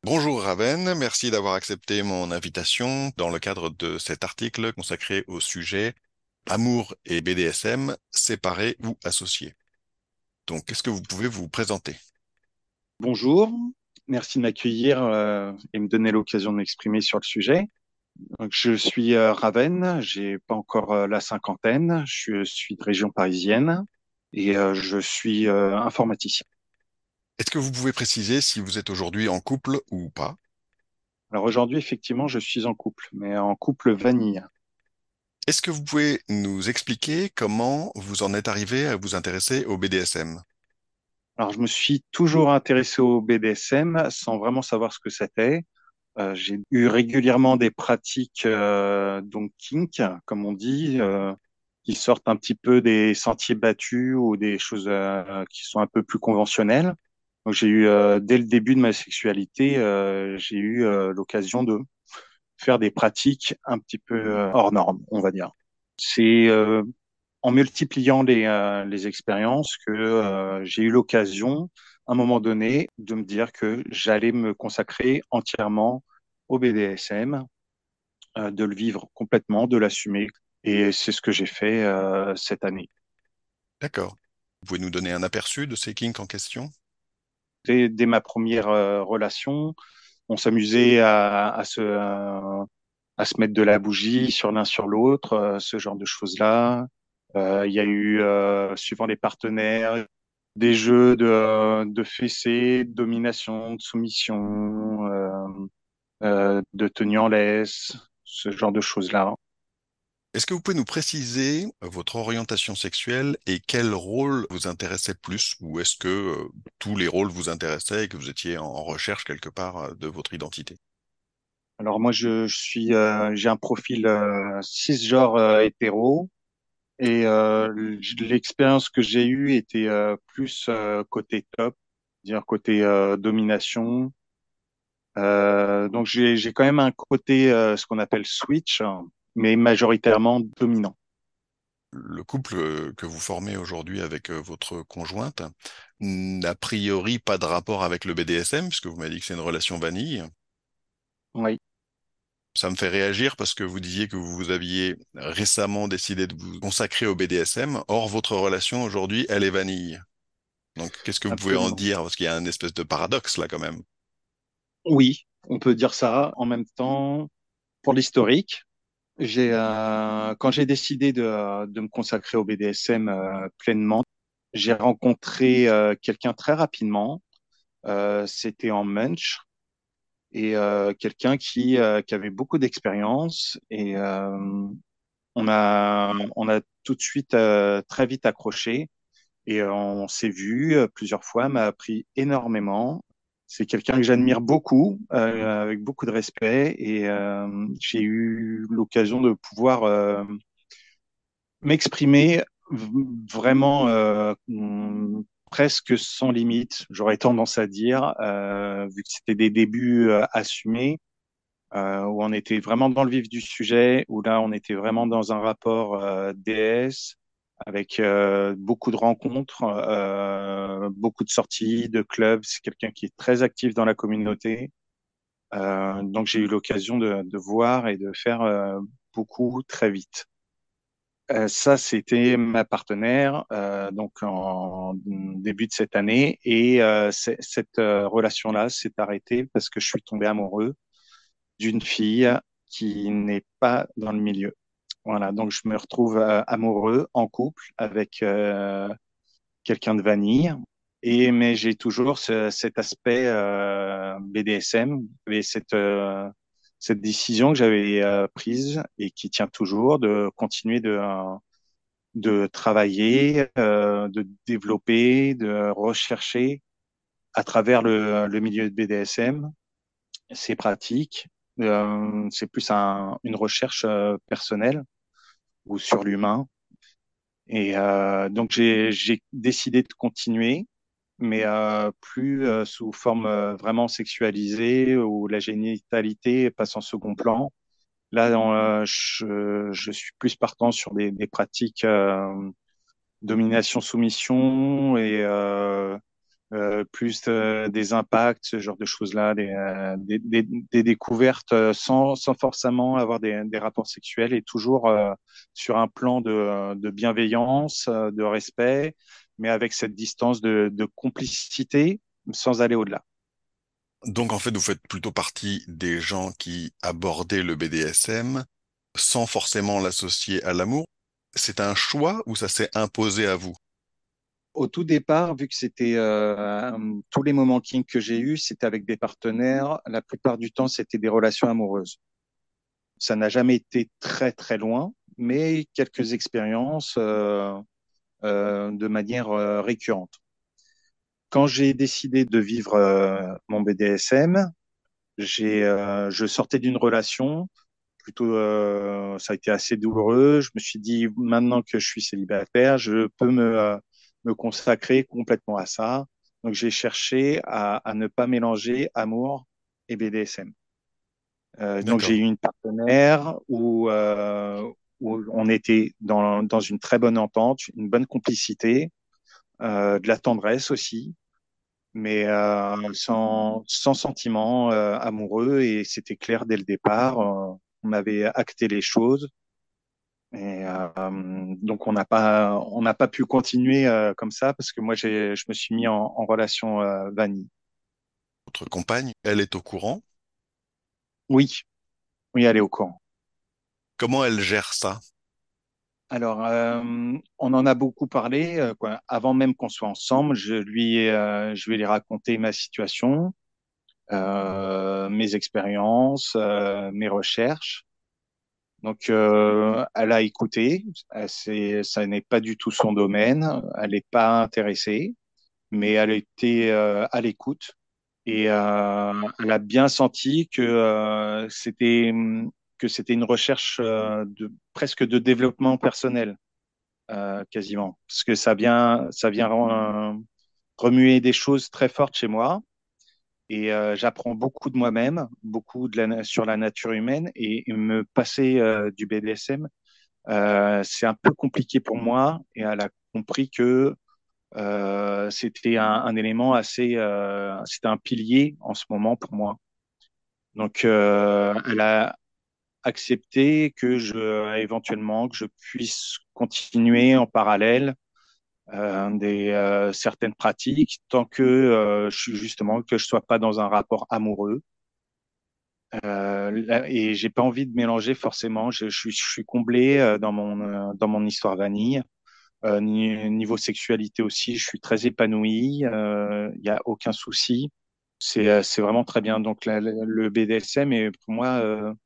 Bonjour Raven, merci d'avoir accepté mon invitation dans le cadre de cet article consacré au sujet Amour et BDSM, séparés ou associés. Donc, est-ce que vous pouvez vous présenter? Bonjour, merci de m'accueillir et me donner l'occasion de m'exprimer sur le sujet. Donc, je suis Raven, j'ai pas encore la cinquantaine, je suis de région parisienne et je suis informaticien. Est-ce que vous pouvez préciser si vous êtes aujourd'hui en couple ou pas? Alors aujourd'hui, effectivement, je suis en couple, mais en couple vanille. Est-ce que vous pouvez nous expliquer comment vous en êtes arrivé à vous intéresser au BDSM? Alors je me suis toujours intéressé au BDSM sans vraiment savoir ce que c'était. J'ai eu régulièrement des pratiques donc kink, comme on dit, qui sortent un petit peu des sentiers battus ou des choses qui sont un peu plus conventionnelles. Donc j'ai eu dès le début de ma sexualité, j'ai eu l'occasion de faire des pratiques un petit peu hors normes, on va dire. C'est en multipliant les expériences que j'ai eu l'occasion, à un moment donné, de me dire que j'allais me consacrer entièrement au BDSM, de le vivre complètement, de l'assumer. Et c'est ce que j'ai fait cette année. D'accord. Vous pouvez nous donner un aperçu de ces kinks en question? Dès ma première relation, on s'amusait à se mettre de la bougie sur l'un sur l'autre, ce genre de choses-là. Il y a eu, suivant les partenaires, des jeux de fessée, de domination, de soumission, de tenue en laisse, ce genre de choses-là. Est-ce que vous pouvez nous préciser votre orientation sexuelle et quel rôle vous intéressait plus, ou est-ce que tous les rôles vous intéressaient et que vous étiez en recherche quelque part de votre identité? Alors moi, j'ai un profil cisgenre hétéro et l'expérience que j'ai eue était plus côté top, dire côté domination. Donc j'ai quand même un côté ce qu'on appelle switch, hein, mais majoritairement dominant. Le couple que vous formez aujourd'hui avec votre conjointe n'a priori pas de rapport avec le BDSM, puisque vous m'avez dit que c'est une relation vanille. Oui, Ça me fait réagir parce que vous disiez que vous aviez récemment décidé de vous consacrer au BDSM. Or, votre relation aujourd'hui, elle est vanille. Donc, qu'est-ce que vous pouvez en absolument. dire? Parce qu'il y a un espèce de paradoxe là quand même. Oui, on peut dire ça. En même temps, pour l'historique, quand j'ai décidé de me consacrer au BDSM pleinement, j'ai rencontré quelqu'un très rapidement. C'était en Munch et qui avait beaucoup d'expérience et on a tout de suite très vite accroché et on s'est vu plusieurs fois, m'a appris énormément. C'est quelqu'un que j'admire beaucoup, avec beaucoup de respect et j'ai eu l'occasion de pouvoir m'exprimer vraiment presque sans limite, j'aurais tendance à dire, vu que c'était des débuts assumés, où on était vraiment dans le vif du sujet, où là on était vraiment dans un rapport DS avec beaucoup de rencontres, beaucoup de sorties, de clubs. C'est quelqu'un qui est très actif dans la communauté. Donc j'ai eu l'occasion de voir et de faire beaucoup très vite. Ça, c'était ma partenaire donc en début de cette année et cette relation-là s'est arrêtée parce que je suis tombé amoureux d'une fille qui n'est pas dans le milieu. Voilà, donc je me retrouve amoureux en couple avec quelqu'un de vanille et mais j'ai toujours cet aspect BDSM et cette décision que j'avais prise et qui tient toujours de continuer de travailler, de développer, de rechercher à travers le milieu de BDSM ces pratiques. C'est plus une recherche personnelle ou sur l'humain. Et donc j'ai décidé de continuer, mais plus sous forme vraiment sexualisée où la génitalité passe en second plan. Là, je suis plus partant sur des pratiques domination-soumission et plus des impacts, ce genre de choses-là, des découvertes sans forcément avoir des rapports sexuels et toujours sur un plan de bienveillance, de respect, mais avec cette distance de complicité sans aller au-delà. Donc en fait, vous faites plutôt partie des gens qui abordaient le BDSM sans forcément l'associer à l'amour. C'est un choix ou ça s'est imposé à vous? Au tout départ, vu que c'était tous les moments kink que j'ai eus, c'était avec des partenaires. La plupart du temps, c'était des relations amoureuses. Ça n'a jamais été très très loin, mais quelques expériences de manière récurrente. Quand j'ai décidé de vivre mon BDSM, je sortais d'une relation plutôt, ça a été assez douloureux. Je me suis dit, maintenant que je suis célibataire, je peux me consacrer complètement à ça. Donc, j'ai cherché à ne pas mélanger amour et BDSM. Donc, j'ai eu D'accord. une partenaire où on était dans une très bonne entente, une bonne complicité, de la tendresse aussi, mais sans sentiment amoureux. Et c'était clair dès le départ. On avait acté les choses. Et donc on n'a pas pu continuer comme ça parce que moi je me suis mis en relation vanille. Votre compagne, elle est au courant. Oui, oui, elle est au courant. Comment elle gère ça? Alors on en a beaucoup parlé quoi. Avant même qu'on soit ensemble. Je lui ai raconté ma situation, mes expériences, mes recherches. Donc elle a écouté. Ça n'est pas du tout son domaine. Elle n'est pas intéressée, mais elle était à l'écoute. Et elle a bien senti que c'était une recherche de presque de développement personnel, quasiment, parce que ça vient remuer des choses très fortes chez moi. Et j'apprends beaucoup de moi-même, beaucoup sur la nature humaine, et me passer du BDSM, c'est un peu compliqué pour moi. Et elle a compris que c'était un élément c'était un pilier en ce moment pour moi. Donc, elle a accepté éventuellement, que je puisse continuer en parallèle certaines pratiques tant que que je sois pas dans un rapport amoureux. Et j'ai pas envie de mélanger forcément. Je suis comblé dans mon histoire vanille. Niveau sexualité aussi, je suis très épanoui. Il y a aucun souci. C'est vraiment très bien. Donc le BDSM est pour moi,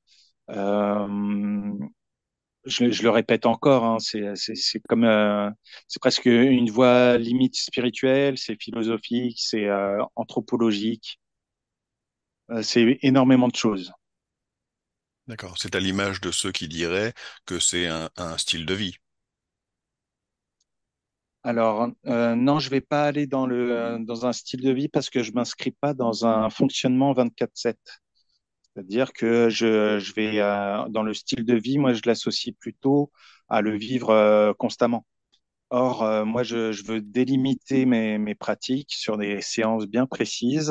euh, je le répète encore, hein, c'est comme c'est presque une voie limite spirituelle, c'est philosophique, c'est anthropologique, c'est énormément de choses. D'accord. C'est à l'image de ceux qui diraient que c'est un style de vie. Alors non, je vais pas aller dans un style de vie parce que je m'inscris pas dans un fonctionnement 24/7. C'est-à-dire que je vais dans le style de vie, moi je l'associe plutôt à le vivre constamment. Or, moi, je veux délimiter mes pratiques sur des séances bien précises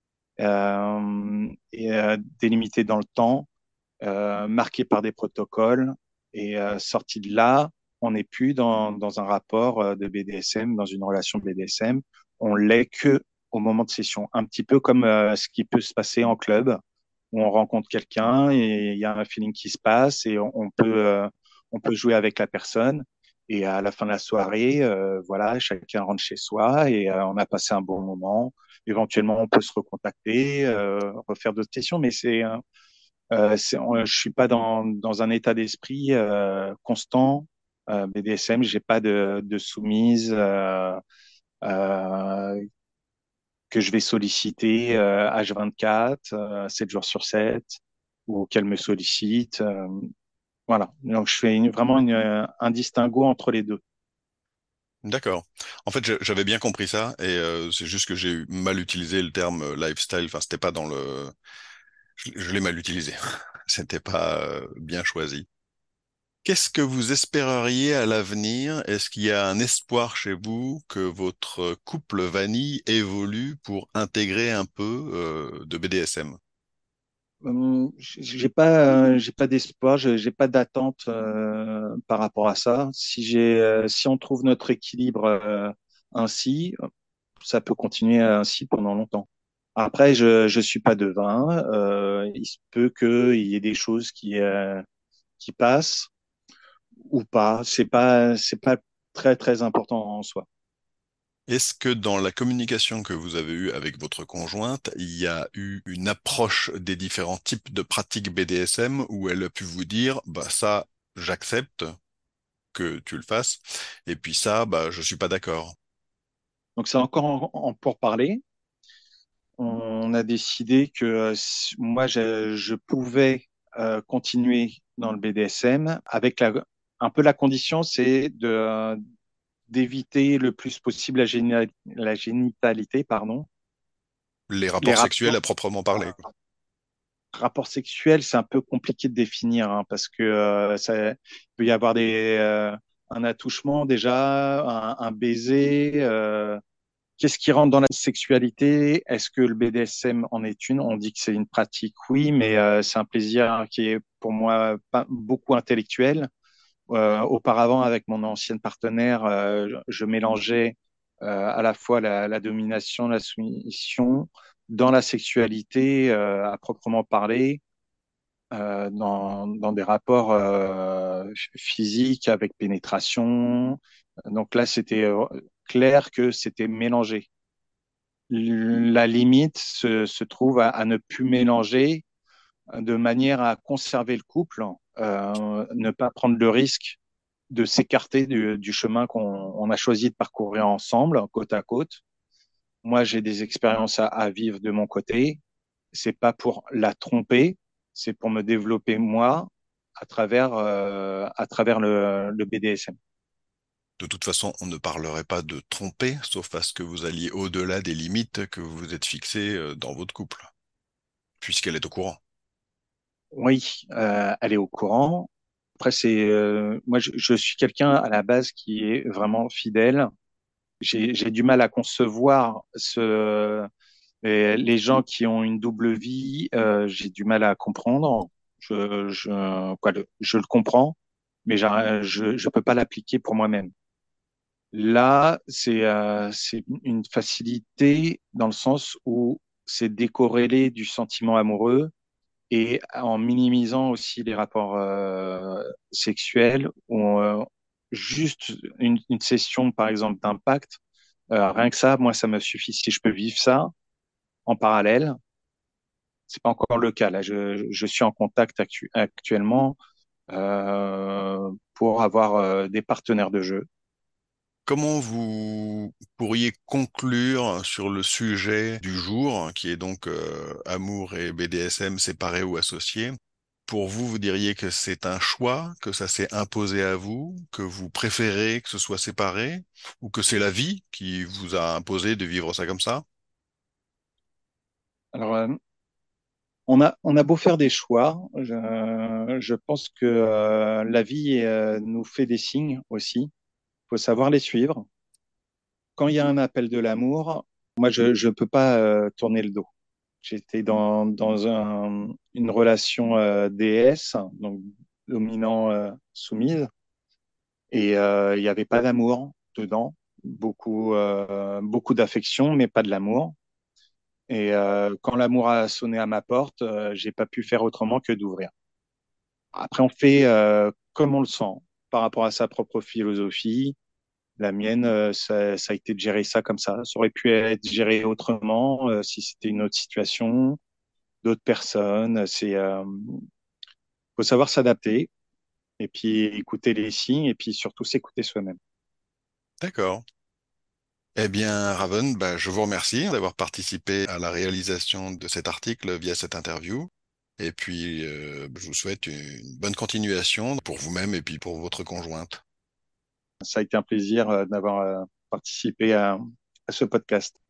et délimitées dans le temps, marquées par des protocoles. Et sorti de là, on n'est plus dans un rapport de BDSM, dans une relation BDSM. On l'est que au moment de session. Un petit peu comme ce qui peut se passer en club, où on rencontre quelqu'un et il y a un feeling qui se passe et on peut jouer avec la personne. Et à la fin de la soirée, voilà, chacun rentre chez soi et on a passé un bon moment. Éventuellement, on peut se recontacter, refaire d'autres sessions, mais je suis pas dans un état d'esprit constant. BDSM, j'ai pas de soumise euh, que je vais solliciter H24, 7 jours sur 7, ou qu'elle me sollicite. Voilà. Donc, je fais vraiment un distinguo entre les deux. D'accord. En fait, j'avais bien compris ça et c'est juste que j'ai mal utilisé le terme lifestyle. Enfin, c'était pas dans le. Je l'ai mal utilisé. C'était pas bien choisi. Qu'est-ce que vous espéreriez à l'avenir? Est-ce qu'il y a un espoir chez vous que votre couple vanille évolue pour intégrer un peu de BDSM? J'ai pas d'espoir, j'ai pas d'attente par rapport à ça. Si on trouve notre équilibre ainsi, ça peut continuer ainsi pendant longtemps. Après, je suis pas devin. Il se peut qu'il y ait des choses qui passent ou pas. C'est pas très très important en soi. Est-ce que dans la communication que vous avez eue avec votre conjointe, il y a eu une approche des différents types de pratiques BDSM où elle a pu vous dire, bah ça, j'accepte que tu le fasses, et puis ça, bah je suis pas d'accord. Donc c'est encore en pourparlers. On a décidé que moi, je pouvais continuer dans le BDSM avec un peu la condition, c'est d'éviter le plus possible la génitalité, pardon. Les Les rapports sexuels rapports, à proprement parler, quoi. rapports sexuels, c'est un peu compliqué de définir hein, parce que ça il peut y avoir un attouchement déjà, un baiser. Qu'est-ce qui rentre dans la sexualité? Est-ce que le BDSM en est une? On dit que c'est une pratique, oui, mais c'est un plaisir qui est pour moi pas beaucoup intellectuel. Auparavant, avec mon ancienne partenaire, je mélangeais à la fois la domination, la soumission dans la sexualité à proprement parler, dans des rapports physiques avec pénétration. Donc là, c'était clair que c'était mélangé. La limite se trouve à ne plus mélanger de manière à conserver le couple, ne pas prendre le risque de s'écarter du chemin qu'on a choisi de parcourir ensemble, côte à côte. Moi, j'ai des expériences à vivre de mon côté. C'est pas pour la tromper, c'est pour me développer moi à travers le BDSM. De toute façon, on ne parlerait pas de tromper, sauf à ce que vous alliez au-delà des limites que vous vous êtes fixées dans votre couple, puisqu'elle est au courant. Oui, elle est au courant. Après, moi, je suis quelqu'un à la base qui est vraiment fidèle. J'ai du mal à concevoir les gens qui ont une double vie. J'ai du mal à comprendre. Je le comprends, mais je peux pas l'appliquer pour moi-même. Là, c'est une facilité dans le sens où c'est décorrélé du sentiment amoureux et en minimisant aussi les rapports sexuels ou juste une session, par exemple, d'impact. Rien que ça, moi, ça me suffit. Si je peux vivre ça en parallèle, c'est pas encore le cas. Là, je suis en contact actuellement pour avoir des partenaires de jeu. Comment vous pourriez conclure sur le sujet du jour, qui est donc amour et BDSM séparés ou associés? Pour vous, vous diriez que c'est un choix, que ça s'est imposé à vous, que vous préférez que ce soit séparé, ou que c'est la vie qui vous a imposé de vivre ça comme ça? Alors, on a beau faire des choix, je pense que la vie nous fait des signes aussi. Il faut savoir les suivre. Quand il y a un appel de l'amour, moi, je peux pas tourner le dos. J'étais dans une relation déesse, donc dominant, soumise, et il n'y avait pas d'amour dedans. Beaucoup d'affection, mais pas de l'amour. Et quand l'amour a sonné à ma porte, j'ai pas pu faire autrement que d'ouvrir. Après, on fait comme on le sent par rapport à sa propre philosophie. La mienne, ça a été de gérer ça comme ça. Ça aurait pu être géré autrement si c'était une autre situation, d'autres personnes. Faut savoir s'adapter et puis écouter les signes et puis surtout s'écouter soi-même. D'accord. Eh bien, Raven, bah, je vous remercie d'avoir participé à la réalisation de cet article via cette interview. Et puis, je vous souhaite une bonne continuation pour vous-même et puis pour votre conjointe. Ça a été un plaisir d'avoir participé à ce podcast.